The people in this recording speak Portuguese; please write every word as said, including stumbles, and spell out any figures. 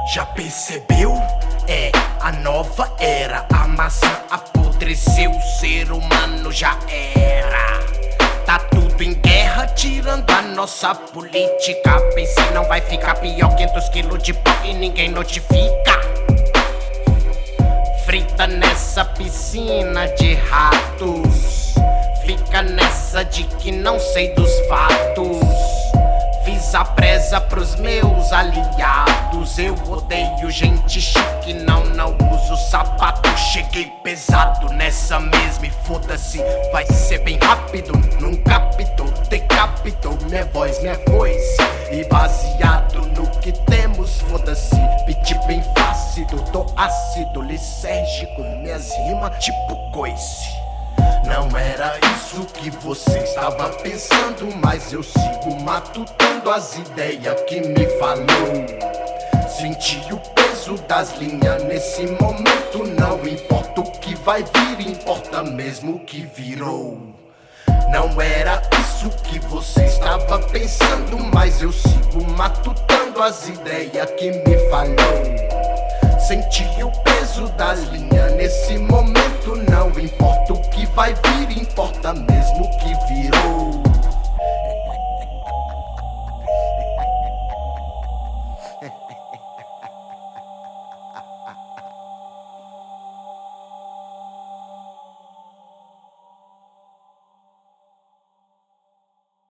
Já percebeu? É a nova era. A maçã apodreceu, o ser humano já era. Tá tudo em guerra, tirando a nossa política. Pensei, não vai ficar pior. Quinhentos quilos de pó e ninguém notifica. Frita nessa piscina de ratos. Fica nessa de que não sei dos fatos. Fiz a presa pros meus aliados. Eu odeio gente chique, não, não uso sapato. Cheguei pesado nessa mesma e foda-se, vai ser bem rápido. Não captou, decapitou minha voz, minha voz. E baseado no que temos, foda-se. Beat bem fácido, tô ácido, lisérgico. Minhas rimas tipo coice. Não era isso que você estava pensando, mas eu sigo matutando as ideias que me falou. Senti o peso das linhas nesse momento. Não importa o que vai vir, importa mesmo o que virou. Não era isso que você estava pensando, mas eu sigo matutando as ideias que me falou. Senti o peso das linhas nesse momento. Não importa o que vai vir, importa mesmo o que virou.